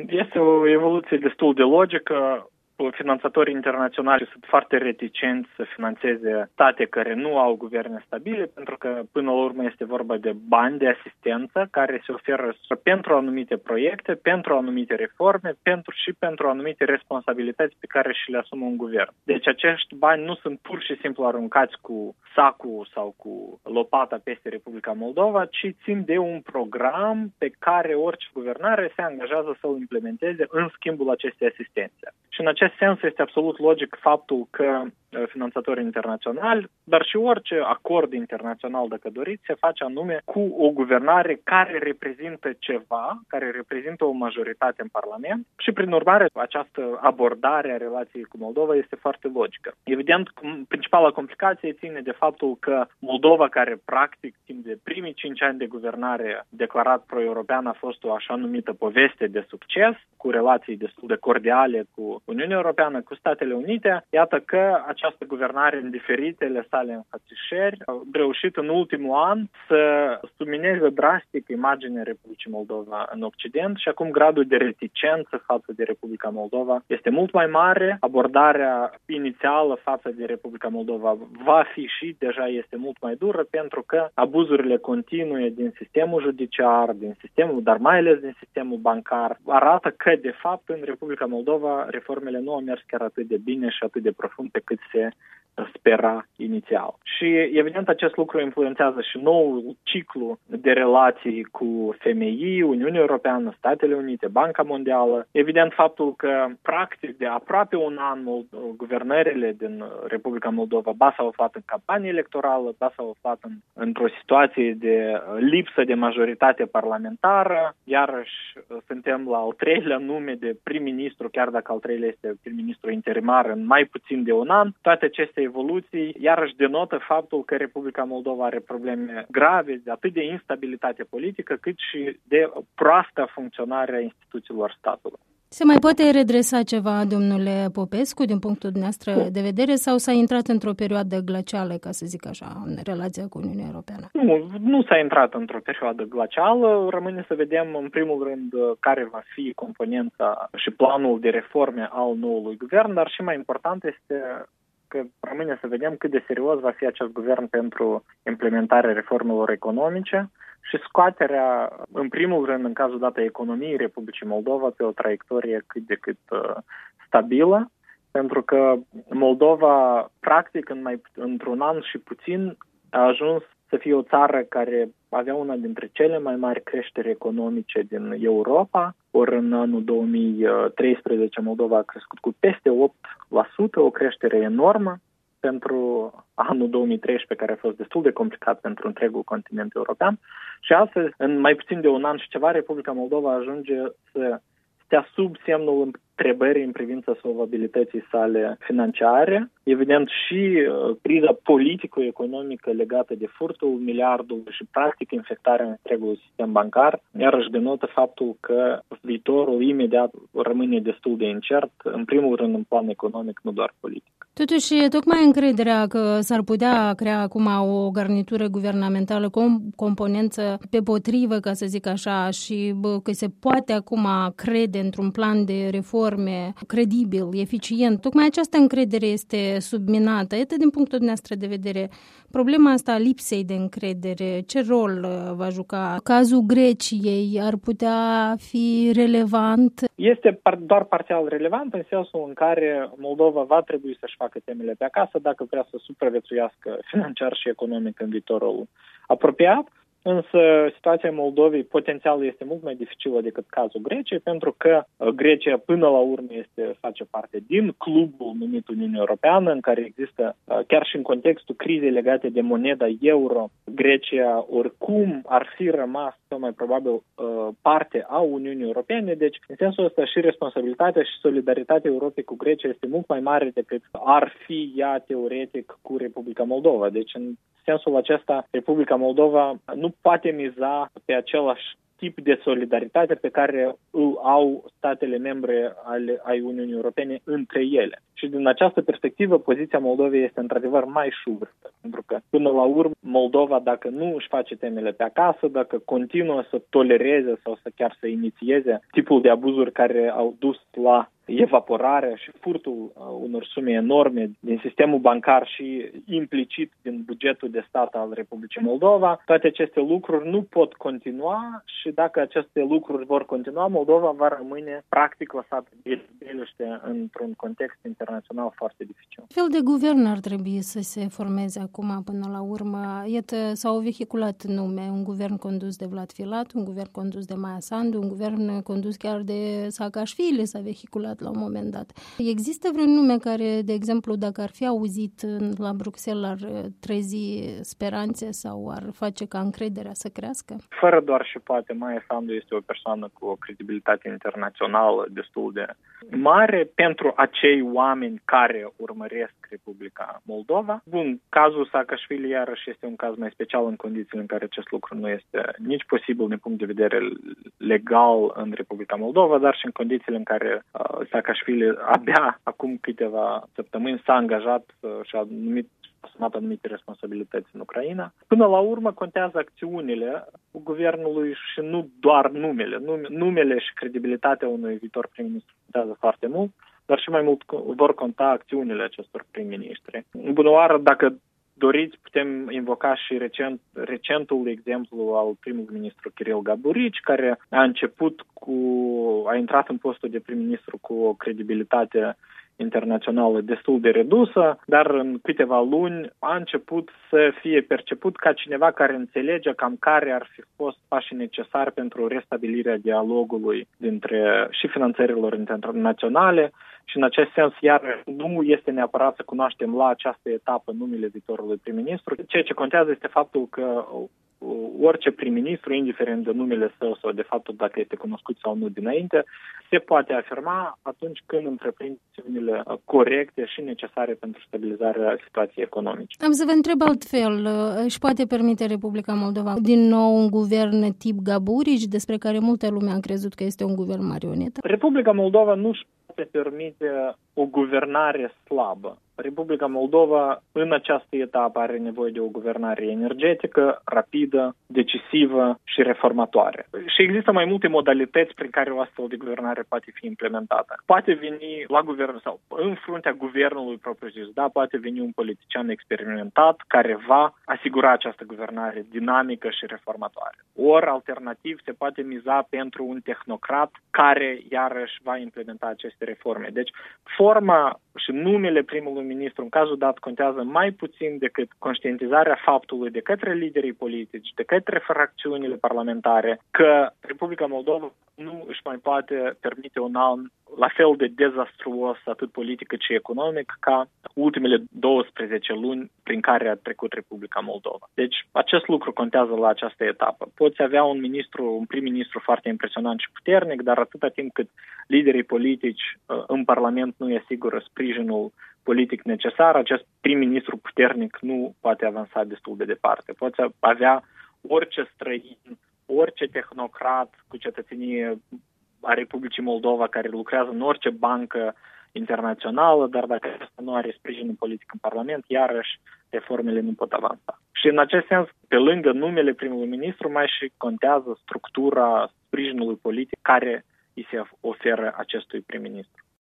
Este o evoluție destul de logică. Finanțatorii internaționali sunt foarte reticenți să finanțeze state care nu au guverne stabile, pentru că până la urmă este vorba de bani de asistență care se oferă pentru anumite proiecte, pentru anumite reforme, pentru anumite responsabilități pe care și le asumă un guvern. Deci acești bani nu sunt pur și simplu aruncați cu sacul sau cu lopata peste Republica Moldova, ci țin de un program pe care orice guvernare se angajează să-l implementeze în schimbul acestei asistențe. Și în acest sens este absolut logic faptul că finanțatorii internaționali, dar și orice acord internațional, dacă doriți, se face anume cu o guvernare care reprezintă ceva, care reprezintă o majoritate în Parlament și, prin urmare, această abordare a relației cu Moldova este foarte logică. Evident, principala complicație ține de faptul că Moldova, care practic timp de primii 5 ani de guvernare declarat pro-european, a fost o așa numită poveste de succes, cu relații destul de cordiale cu Uniunea Europeană, cu Statele Unite, iată că această guvernare în diferitele sale înfățișări a reușit în ultimul an să submineze drastic imaginea Republicii Moldova în Occident și acum gradul de reticență față de Republica Moldova este mult mai mare. Abordarea inițială față de Republica Moldova va fi și deja este mult mai dură, pentru că abuzurile continue din sistemul judiciar, dar mai ales din sistemul bancar, arată că, de fapt, în Republica Moldova reformele nu au mers chiar atât de bine și atât de profund pe cât se spera inițial. Și, evident, acest lucru influențează și noul ciclu de relații cu FMI, Uniunea Europeană, Statele Unite, Banca Mondială. Evident, faptul că, practic, de aproape un an, guvernările din Republica Moldova ba s-au aflat în campanie electorală, ba s-au aflat într-o situație de lipsă de majoritate parlamentară. Iarăși, suntem la al treilea nume de prim-ministru, chiar dacă al treilea este prim-ministru interimar în mai puțin de un an. Toate aceste evoluții iarăși denotă faptul că Republica Moldova are probleme grave, de atât de instabilitate politică, cât și de proastă funcționare a instituțiilor statului. Se mai poate redresa ceva, domnule Popescu, din punctul dumneavoastră de vedere, sau s-a intrat într-o perioadă glacială, ca să zic așa, în relația cu Uniunea Europeană? Nu s-a intrat într-o perioadă glacială. Rămâne să vedem, în primul rând, care va fi componența și planul de reforme al noului guvern, dar și mai important este că rămâne să vedem cât de serios va fi acest guvern pentru implementarea reformelor economice și scoaterea, în primul rând, în cazul dat a economiei Republicii Moldova, pe o traiectorie cât de cât stabilă, pentru că Moldova, practic, într-un an și puțin, a ajuns să fie o țară care avea una dintre cele mai mari creșteri economice din Europa, ori în anul 2013 Moldova a crescut cu peste 8%, o creștere enormă pentru anul 2013, care a fost destul de complicat pentru întregul continent european. Și astăzi, în mai puțin de un an și ceva, Republica Moldova ajunge să stea sub semnul întrebării în privința solvabilității sale financiare. Evident, și criza politico-economică legată de furtul miliardului și, practic, infectarea întregului sistem bancar, iarăși denotă faptul că viitorul imediat rămâne destul de incert, în primul rând în plan economic, nu doar politic. Totuși, tocmai încrederea că s-ar putea crea acum o garnitură guvernamentală cu o componență pe potrivă, ca să zic așa, și că se poate acum crede într-un plan de reforme credibil, eficient. Tocmai această încredere este subminată. Iată, din punctul dumneavoastră de vedere, problema asta a lipsei de încredere, ce rol va juca? Cazul Greciei ar putea fi relevant? Este doar parțial relevant, în sensul în care Moldova va trebui să-și facă temele pe acasă dacă vrea să supraviețuiască financiar și economic în viitorul apropiat. Însă situația Moldovei potențial este mult mai dificilă decât cazul Greciei, pentru că Grecia până la urmă face parte din clubul numit Uniunea Europeană, în care există, chiar și în contextul crizei legate de moneda euro, Grecia oricum ar fi rămas sau mai probabil parte a Uniunii Europene. Deci, în sensul ăsta, și responsabilitatea și solidaritatea Europei cu Grecia este mult mai mare decât ar fi ea teoretic cu Republica Moldova. Deci, în sensul acesta, Republica Moldova nu poate miza pe același tip de solidaritate pe care îl au statele membre ai Uniunii Europene între ele. Și din această perspectivă, poziția Moldovei este într-adevăr mai șubră, pentru că până la urmă Moldova, dacă nu își face temele pe acasă, dacă continuă să tolereze sau să inițieze tipul de abuzuri care au dus la evaporarea și furtul unor sume enorme din sistemul bancar și implicit din bugetul de stat al Republicii Moldova, toate aceste lucruri nu pot continua și dacă aceste lucruri vor continua, Moldova va rămâne practic lăsată bezbeliște într-un context internațional foarte dificil. Ce fel de guvern ar trebui să se formeze acum până la urmă? Iată, s-au vehiculat nume, un guvern condus de Vlad Filat, un guvern condus de Maia Sandu, un guvern condus chiar de Saakashvili s-a vehiculat la un moment dat. Există vreun nume care, de exemplu, dacă ar fi auzit la Bruxelles, ar trezi speranțe sau ar face ca încrederea să crească? Fără doar și poate, Maia Sandu este o persoană cu o credibilitate internațională destul de mare pentru acei oameni care urmăresc Republica Moldova. Bun, cazul Saakashvili iarăși este un caz mai special în condițiile în care acest lucru nu este nici posibil din punct de vedere legal în Republica Moldova, dar și în condițiile în care Saakashvili abia acum câteva săptămâni s-a angajat și a asumat anumite responsabilități în Ucraina. Până la urmă contează acțiunile guvernului și nu doar numele. Numele și credibilitatea unui viitor prim-ministru contează foarte mult, dar și mai mult vor conta acțiunile acestor prim-ministri. Bună oară, dacă doriți, putem invoca și recentul exemplu al primului ministru Kirill Gaburici, care a intrat în postul de prim-ministru cu o credibilitate internațională destul de redusă, dar în câteva luni a început să fie perceput ca cineva care înțelege cam care ar fi fost pașii necesari pentru restabilirea dialogului dintre și finanțărilor internaționale și în acest sens iar nu este neapărat să cunoaștem la această etapă numele viitorului prim-ministru. Ceea ce contează este faptul că orice prim-ministru, indiferent de numele său sau de faptul dacă este cunoscut sau nu dinainte, se poate afirma atunci când întreprinde acțiunile corecte și necesare pentru stabilizarea situației economice. Am să vă întreb altfel. Își poate permite Republica Moldova din nou un guvern tip Gaburici, despre care multă lume a crezut că este un guvern marionetă? Republica Moldova nu își poate permite o guvernare slabă. Republica Moldova în această etapă are nevoie de o guvernare energetică, rapidă, decisivă și reformatoare. Și există mai multe modalități prin care o astfel de guvernare poate fi implementată. Poate veni la guvern sau în fruntea guvernului propriu-zis, poate veni un politician experimentat care va asigura această guvernare dinamică și reformatoare. Ori, alternativ, se poate miza pentru un tehnocrat care iarăși va implementa aceste reforme. Deci, forma și numele primului ministru în cazul dat contează mai puțin decât conștientizarea faptului de către liderii politici, de către fracțiunile parlamentare, că Republica Moldova nu își mai poate permite un an la fel de dezastruos, atât politic cât și economic, ca ultimele 12 luni prin care a trecut Republica Moldova. Deci acest lucru contează la această etapă. Poți avea un prim-ministru foarte impresionant și puternic, dar atâta timp cât liderii politici în Parlament nu îi asigură sprijinul politic necesar, acest prim-ministru puternic nu poate avansa destul de departe. Poți avea orice străin, orice tehnocrat cu cetățenie a Republicii Moldova care lucrează în orice bancă internațională, dar dacă acesta nu are sprijin politic în Parlament, iarăși reformele nu pot avansa. Și în acest sens, pe lângă numele primului ministru, mai și contează structura sprijinului politic care îi se oferă acestui prim-ministru.